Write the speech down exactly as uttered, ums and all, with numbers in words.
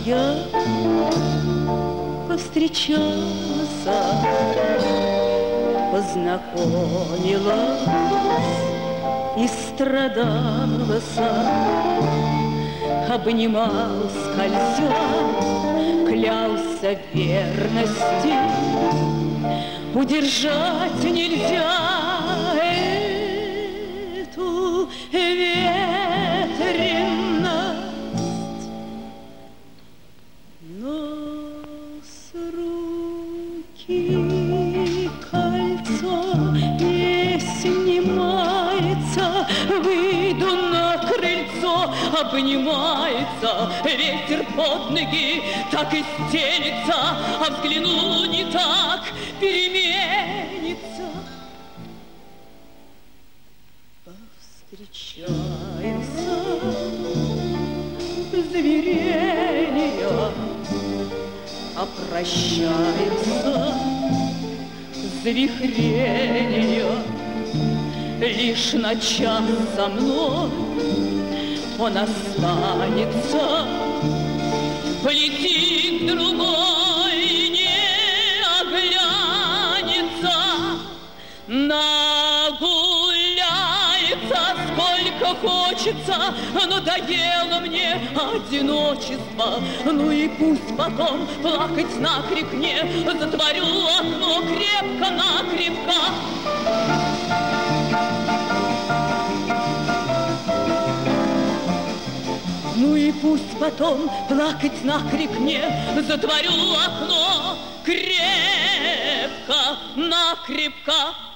я повстречался, познакомилась и страдалась, обнимал, скользя, клялся в верности, удержать нельзя эту ветренность. Но с руки кольцо не снимается, выйду на крыльцо, обнимается ветер под ноги, так и стелется, а взгляну не так, переменится. Повстречаемся, зверения, а прощаемся, завихрения. Лишь на час со мной он останется, полетит другой, не оглянется, нагуляется сколько хочется, надоело мне одиночество. Ну и пусть потом плакать накрик мне, затворю окно крепко-накрепко. Ну и пусть потом плакать накрик мне, затворю окно крепко-накрепко.